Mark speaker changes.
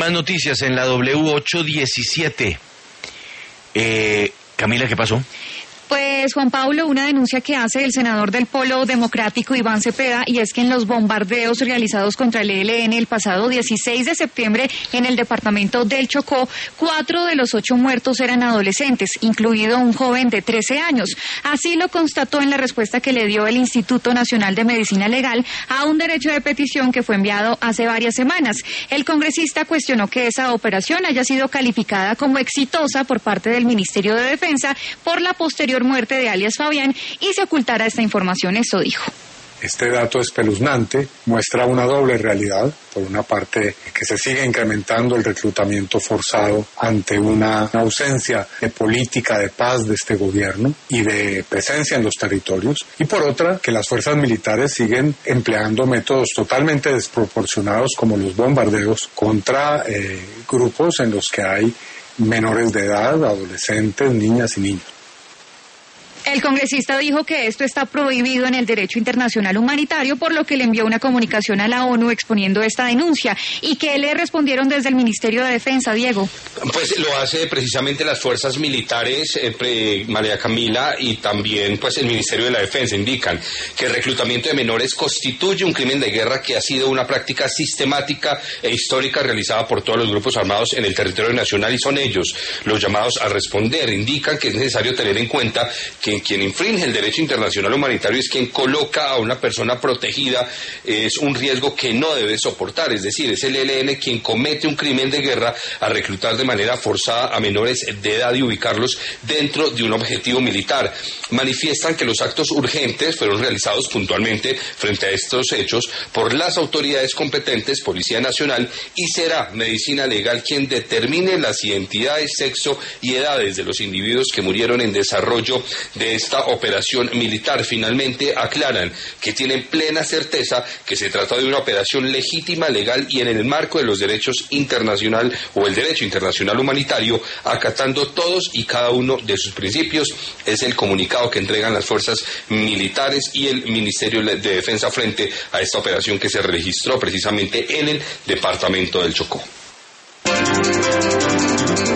Speaker 1: Más noticias en la W817. Camila, ¿qué pasó?
Speaker 2: Pues, Juan Pablo, una denuncia que hace el senador del Polo Democrático, Iván Cepeda, y es que en los bombardeos realizados contra el ELN el pasado 16 de septiembre en el departamento del Chocó, 4 de los 8 muertos eran adolescentes, incluido un joven de 13 años. Así lo constató en la respuesta que le dio el Instituto Nacional de Medicina Legal a un derecho de petición que fue enviado hace varias semanas. El congresista cuestionó que esa operación haya sido calificada como exitosa por parte del Ministerio de Defensa por la posterior muerte de alias Fabián y se ocultara esta información. Esto dijo.
Speaker 3: Este dato espeluznante muestra una doble realidad. Por una parte, que se sigue incrementando el reclutamiento forzado ante una ausencia de política de paz de este gobierno y de presencia en los territorios. Y por otra, que las fuerzas militares siguen empleando métodos totalmente desproporcionados como los bombardeos contra grupos en los que hay menores de edad, adolescentes, niñas y niños.
Speaker 2: El congresista dijo que esto está prohibido en el derecho internacional humanitario, por lo que le envió una comunicación a la ONU exponiendo esta denuncia. ¿Y qué le respondieron desde el Ministerio de Defensa, Diego?
Speaker 4: Pues lo hace precisamente las fuerzas militares, María Camila, y también pues el Ministerio de la Defensa indican que el reclutamiento de menores constituye un crimen de guerra que ha sido una práctica sistemática e histórica realizada por todos los grupos armados en el territorio nacional y son ellos los llamados a responder. Indican que es necesario tener en cuenta que quien infringe el derecho internacional humanitario es quien coloca a una persona protegida, es un riesgo que no debe soportar, es decir, es el ELN quien comete un crimen de guerra a reclutar de manera forzada a menores de edad y ubicarlos dentro de un objetivo militar. Manifiestan que los actos urgentes fueron realizados puntualmente frente a estos hechos por las autoridades competentes, Policía Nacional, y será Medicina Legal quien determine las identidades, sexo y edades de los individuos que murieron en desarrollo de esta operación militar. Finalmente aclaran que tienen plena certeza que se trata de una operación legítima, legal y en el marco de los derechos internacional o el derecho internacional humanitario, acatando todos y cada uno de sus principios. Es el comunicado que entregan las fuerzas militares y el Ministerio de Defensa frente a esta operación que se registró precisamente en el departamento del Chocó.